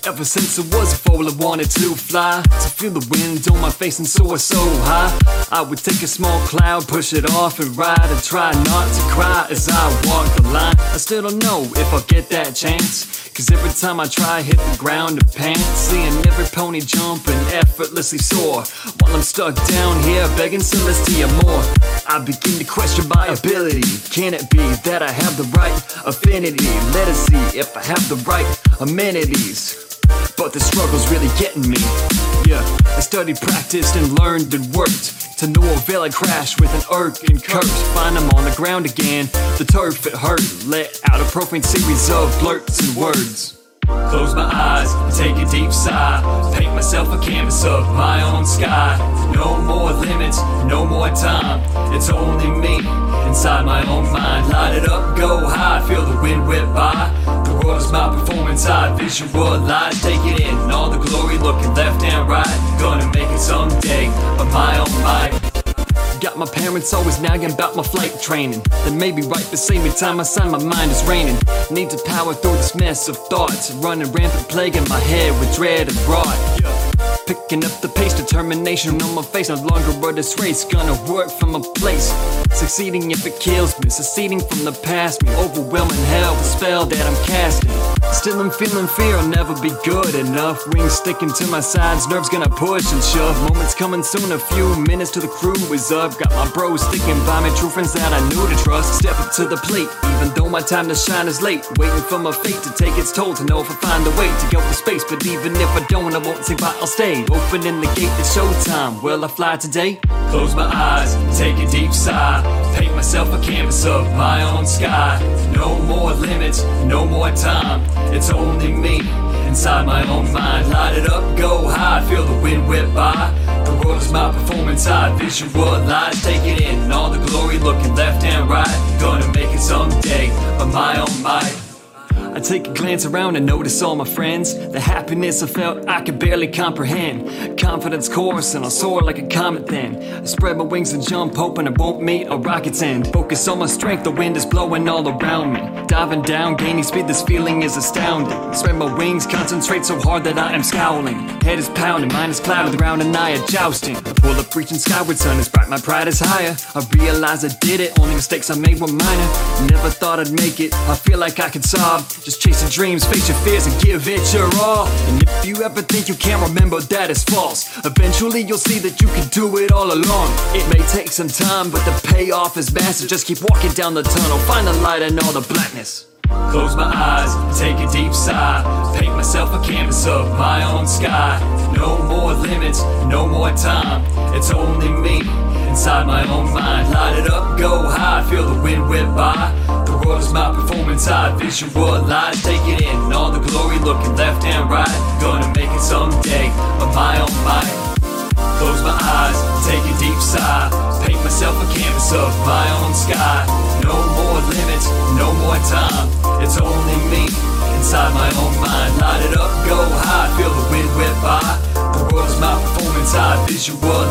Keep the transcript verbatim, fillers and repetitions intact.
Ever since I was a foal, I wanted to fly, to feel the wind on my face and soar so high. I would take a small cloud, push it off and ride, and try not to cry as I walk the line. I still don't know if I'll get that chance, cause every time I try, I hit the ground and pant. Seeing every pony jump and effortlessly soar, while I'm stuck down here begging Celestia more. I begin to question my ability. Can it be that I have the right affinity? Let us see if I have the right amenities. But the struggle's really getting me. Yeah, I studied, practiced, and learned and worked. To no avail, I crashed with an irk and curse. Find I'm on the ground again, the turf it hurt. Let out a profane series of blurts and words. Close my eyes, take a deep sigh, paint myself a canvas of my own sky. No more limits, no more time, it's only me, inside my own mind. Light it up, go high, feel the wind whip by. The world is my performance, I visualize. Take it in, all the glory, looking left and right. Gonna make it someday, of my own might. Got my parents always nagging about my flight training. Then maybe right beside me time I sign my mind is raining. Need to power through this mess of thoughts, running rampant, plaguing my head with dread and rot. Picking up the pace, determination on my face. No longer run this race, gonna work from a place. Succeeding if it kills me, seceding from the past me. Overwhelming hell, the spell that I'm casting. Still I'm feeling fear, I'll never be good enough. Wings sticking to my sides, nerves gonna push and shove. Moments coming soon, a few minutes till the crew is up. Got my bros sticking by me, true friends that I knew to trust. Step up to the plate, even though my time to shine is late. Waiting for my fate to take its toll, to know if I find a way to go to space. But even if I don't, I won't say bye, I'll stay. Opening the gate, it's showtime. Will I fly today? Close my eyes, take a deep sigh, paint myself a canvas of my own sky. No more limits, no more time, it's only me, inside my own mind. Light it up, go high, feel the wind whip by. The world is my performance, I visualize. Take it in, all the glory, looking left and right. Gonna make it someday, of my own might. I take a glance around and notice all my friends. The happiness I felt I could barely comprehend. Confidence course and I'll soar like a comet then. I spread my wings and jump, hoping I won't meet a rocket's end. Focus on my strength, the wind is blowing all around me. Diving down, gaining speed, this feeling is astounding. Spread my wings, concentrate so hard that I am scowling. Head is pounding, mind is clouded, the ground and I are jousting. I pull up, reaching skyward, sun is bright, my pride is higher. I realize I did it, only mistakes I made were minor. Never thought I'd make it, I feel like I could sob. Just chasing dreams, face your fears and give it your all. And if you ever think you can't remember, that is false. Eventually you'll see that you can do it all along. It may take some time, but the payoff is massive. Just keep walking down the tunnel, find the light in all the blackness. Close my eyes, take a deep sigh, paint myself a canvas of my own sky. No more limits, no more time, it's only me, inside my own mind. Light it up, go high, feel the wind whip by. The world is my performance, I visualize. Take it in, all the glory, looking left and right. Gonna make it someday, of my own might. Close my eyes, take a deep sigh, paint myself a canvas of my own sky. No more limits, no more time, it's only me, inside my own mind. Light it up, go high, feel the wind whip by. The world is my performance, I visualize.